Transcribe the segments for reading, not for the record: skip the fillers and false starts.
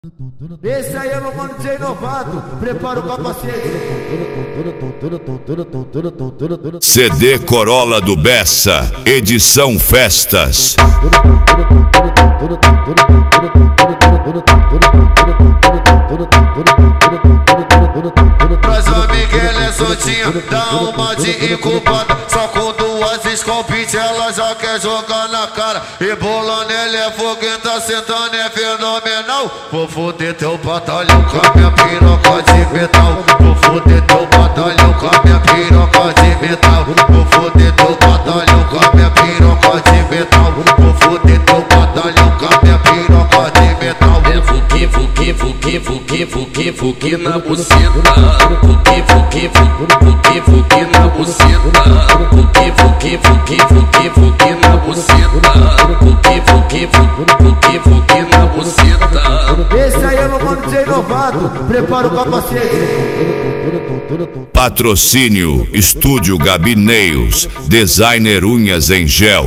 Esse aí é meu mano DJ Novato, prepara o capacete. CD Corolla do Bessa, edição Festas. Mas o Miguel é soltinho, dá uma de incubada. Só com duas escopite ela já quer jogar na cara. E bolando ele é fogueta, sentando é fenomenal. Vou foder teu batalhão com a minha piroca de metal. Vou foder teu batalhão com a minha piroca de metal. Vou foder teu batalhão com a minha piroca de metal. Vou foder teu batalhão com a minha piroca de metal. É fuki, fuki, fuki, fuki, fuki, fuki na buceta. Fuki, fuki, fuki, fuki na buceta. Fuki, fuki, fuki, fuki, fuki na buceta. Fuki, fuki, fuki, fuki na buceta. Esse aí é meu mano DJ Novato, prepara o capacete. Patrocínio Estúdio Gabineiros, designer unhas em gel.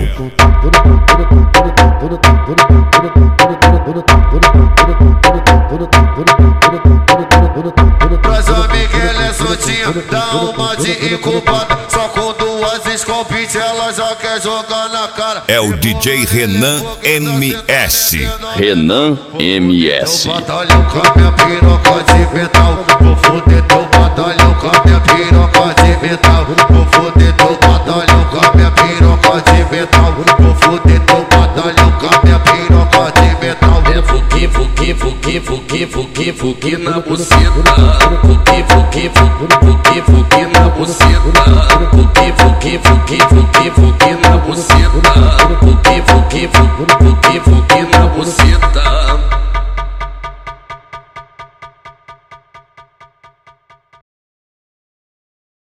Mas o Miguel é soltinho, dá uma de incubada. Só com duas escopite ela já quer jogar na cara. É o DJ Renan MS. Renan MS. Batalhão com a minha piroca de metal. Vou foder teu batalhão com a minha piroca de metal. Vou foder teu batalhão com a minha piroca de metal. Vou foder teu batalhão com a minha piroca de metal. É fuki, fuki, fuki, fuki, fuki, fuki na buceta. Fuki, fuki, fuki, fuki na buceta. Fuki, fuki, fuki, fuki, fuki na buceta. Fuki, fuki, fuki, fuki na